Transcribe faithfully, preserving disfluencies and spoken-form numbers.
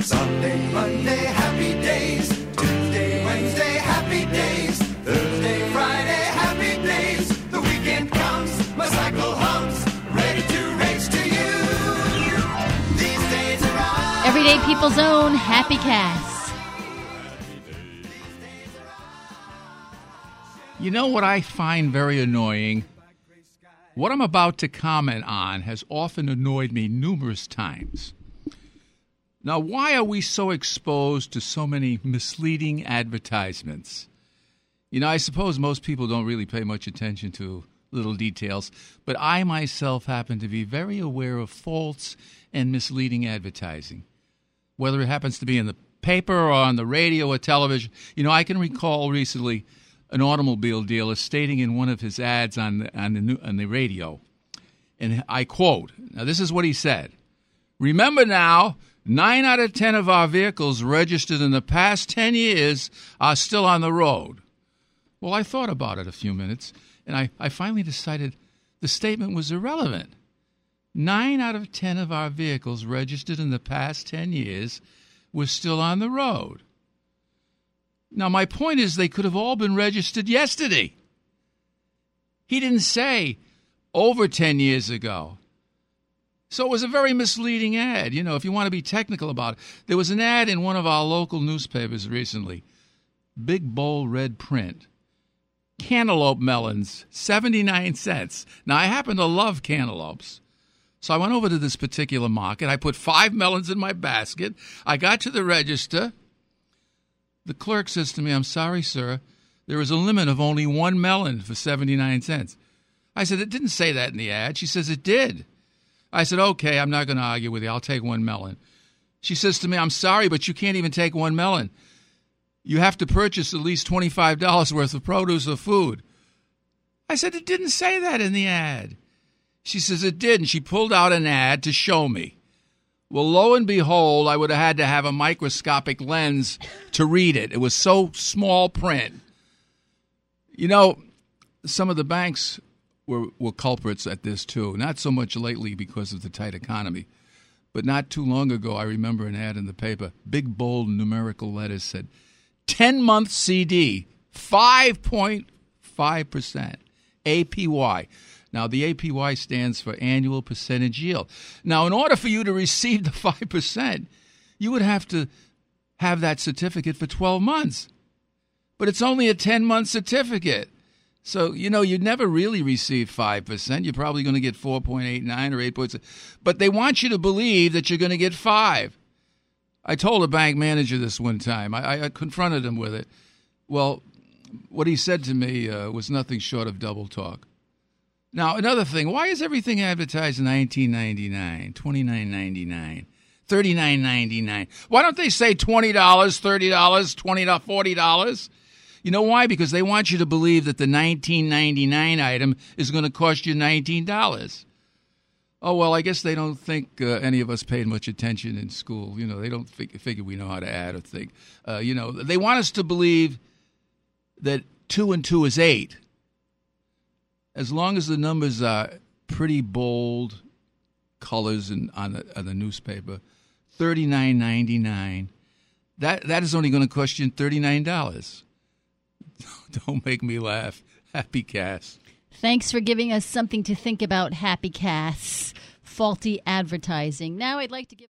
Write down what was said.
Sunday, Monday, happy days. Tuesday, Wednesday, happy days. Thursday, Friday, happy days. The weekend comes, my cycle hums, ready to race to you. These days are on. Everyday People's Own Happy Cast. You know what I find very annoying? What I'm about to comment on has often annoyed me numerous times. Now, why are we so exposed to so many misleading advertisements? You know, I suppose most people don't really pay much attention to little details, but I myself happen to be very aware of false and misleading advertising, whether it happens to be in the paper or on the radio or television. You know, I can recall recently an automobile dealer stating in one of his ads on the, on the new, on the radio, and I quote, now this is what he said, "Remember now, nine out of ten of our vehicles registered in the past ten years are still on the road." Well, I thought about it a few minutes, and I, I finally decided the statement was irrelevant. Nine out of ten of our vehicles registered in the past ten years were still on the road. Now, my point is they could have all been registered yesterday. He didn't say over ten years ago. So it was a very misleading ad. You know, if you want to be technical about it, there was an ad in one of our local newspapers recently. Big, bold, red print. Cantaloupe melons, seventy-nine cents. Now, I happen to love cantaloupes. So I went over to this particular market. I put five melons in my basket. I got to the register. The clerk says to me, "I'm sorry, sir, there is a limit of only one melon for seventy-nine cents. I said, "It didn't say that in the ad." She says, "It did." I said, "Okay, I'm not going to argue with you. I'll take one melon." She says to me, "I'm sorry, but you can't even take one melon. You have to purchase at least twenty-five dollars worth of produce or food." I said, "It didn't say that in the ad." She says, "It did," and she pulled out an ad to show me. Well, lo and behold, I would have had to have a microscopic lens to read it. It was so small print. You know, some of the banks were, were culprits at this, too. Not so much lately because of the tight economy. But not too long ago, I remember an ad in the paper. Big, bold, numerical letters said, ten-month C D, five point five percent A P Y. Now, the A P Y stands for annual percentage yield. Now, in order for you to receive the five percent, you would have to have that certificate for twelve months. But it's only a ten-month certificate. So, you know, you'd never really receive five percent. You're probably going to get four point eight nine or eight point six. But they want you to believe that you're going to get five. I told a bank manager this one time. I, I confronted him with it. Well, what he said to me uh, was nothing short of double talk. Now, another thing, why is everything advertised nineteen ninety-nine, twenty-nine ninety-nine, thirty-nine ninety-nine? Why don't they say twenty dollars, thirty dollars, twenty dollars, forty dollars? You know why? Because they want you to believe that the nineteen ninety-nine item is going to cost you nineteen dollars. Oh, well, I guess they don't think uh, any of us paid much attention in school. You know, they don't fig- figure we know how to add or think. Uh, you know, they want us to believe that two and two is eight. As long as the numbers are pretty bold colors in, on, the, on the newspaper, thirty-nine ninety-nine, that, that is only going to cost you thirty-nine dollars. Don't make me laugh. Happy Cass. Thanks for giving us something to think about, Happy Cass. Faulty advertising. Now I'd like to give...